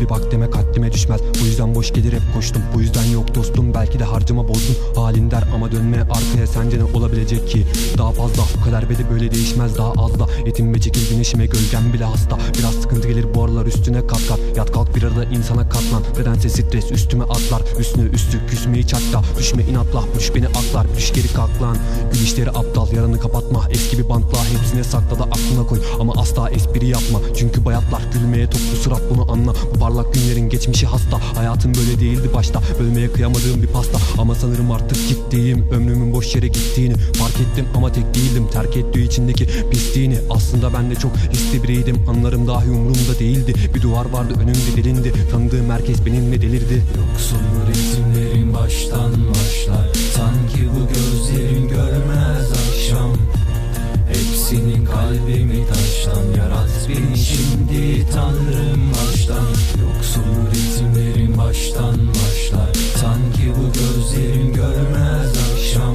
bir bak deme kaddime düşmez. Bu yüzden boş gelir hep koştum. Bu yüzden yok dostum, belki de harcama bozdun. Halin der ama dönme arkaya, sence ne olabilecek ki? Daha fazla bu kadar bedi böyle değişmez daha az da. Etim ve çekil güneşime gölgem bile hasta. Biraz sıkıntı gelir bu aralar üstüne kat kat. Yat kalk bir arada insana katlan. Nedense stres üstüme atlar. Üstüne üstü küsmeyi çakta. Düşme inatla düş beni aklar. Düş geri kalk lan. Gülüşleri aptal, yaranı kapatma. Eski bir bantla hepsine sakla da aklına koy. Ama asla espri yapma, çünkü bayatlar gülmeye toplu surat, bunu anla. Bu parlak günlerin geçmişi hasta. Hayatım böyle değildi başta, bölmeye kıyamadığım bir pasta. Ama sanırım artık ciddiyim, ömrümün boş yere gittiğini fark ettim ama tek değildim. Terk ettiği içindeki pisliğini. Aslında ben de çok hisli biriydim, anlarım dahi umurumda değildi. Bir duvar vardı önümde delindi, tanıdığım herkes benimle delirdi. Yoksul resimlerin baştan başlar, sanki bu gözlerin görmez akşam. Hepsinin kalbimi taştan, yarat beni şimdi Tanrım baştan. Yoksul resimlerin baştan başlar, sanki bu gözlerin görmez akşam.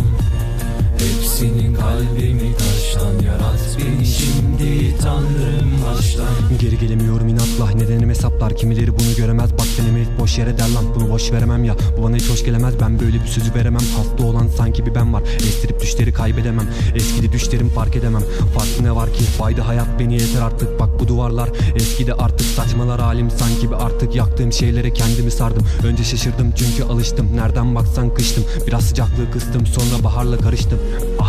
Hepsinin kalbimi taştan, yarat beni şimdi Tanrım baştan. Geri gelemiyorum inatla, nedenim hesaplar, kimileri bunu göremez. Bak deneme hiç boş yere der lan, bunu boş veremem ya. Bu bana hiç hoş gelemez, ben böyle bir sözü veremem. Hasta olan sanki bir ben var, estirip düşleri kaybedemem. Eskidi düşlerimi fark edemem, farklı ne var ki? Fayda hayat beni yeter artık, bak bu duvarlar eskidi artık. Saçmalar halim sanki bir artık, yaktığım şeylere kendimi sardım. Önce şaşırdım çünkü alıştım, nereden baksan kıştım. Biraz sıcaklığı kıstım, sonra baharla karıştım.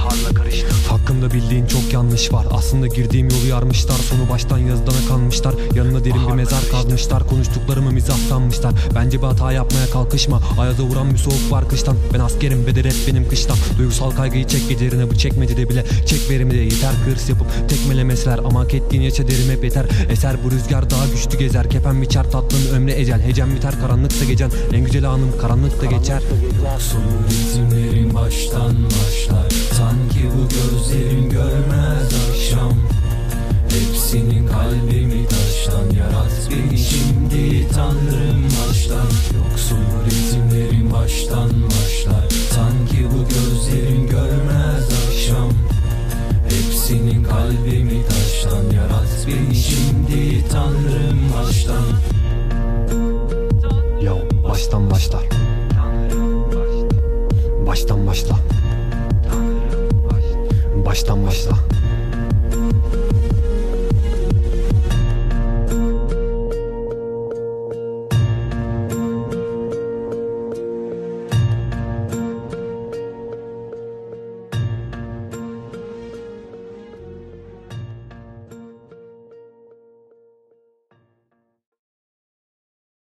Hakkımda bildiğin çok yanlış var. Aslında girdiğim yolu yarmışlar, sonu baştan yazılana kalmışlar. Yanına derin bir mezar kazmışlar, konuştuklarımı mizah sanmışlar. Bence bir hata yapmaya kalkışma, ayaza vuran bir soğuk var kıştan. Ben askerim ve de rap benim kıştan. Duygusal kaygıyı çek gecelerine, bu çekmecede bile çek verimi de yeter. Hırs yapıp tekmelemeseler ama hak ettiğin yaşa derim hep yeter. Eser bu rüzgar daha güçlü gezer, kefen biçer tatlının ömre ecel. Hecem biter karanlıkta gecen, en güzel anım karanlıkta geçer. Yoksul resimlerin baştan başlar, sanki bu gözlerin görmez akşam. Hepsinin kalbimi taştan, yarat beni şimdi Tanrım baştan. Yoksul resimlerin baştan başlar, sanki bu gözlerin görmez akşam. Hepsinin kalbimi taştan, yarat beni şimdi Tanrım baştan. Yo, baştan başlar. Baştan başla. Baştan başla.